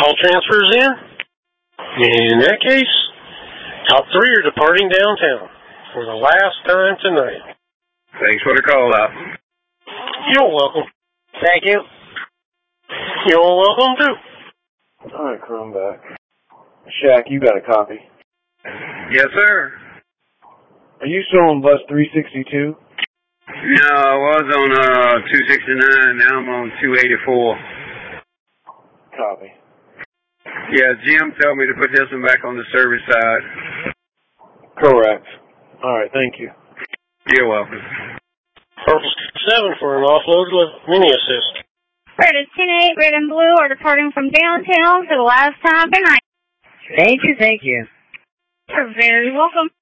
All transfers in. In that case, top 3 are departing downtown for the last time tonight. Thanks for the call out. You're welcome. Thank you. You're welcome too. All right, Chrome back. Shaq, you got a copy? Yes, sir. Are you still on bus 362? No, I was on 269. Now I'm on 284. Copy. Yeah, Jim told me to put this one back on the service side. Correct. All right, thank you. You're welcome. Purple 7 for an offload mini assist. Red is 10-8, red and blue are departing from downtown for the last time tonight. Thank you. You're very welcome.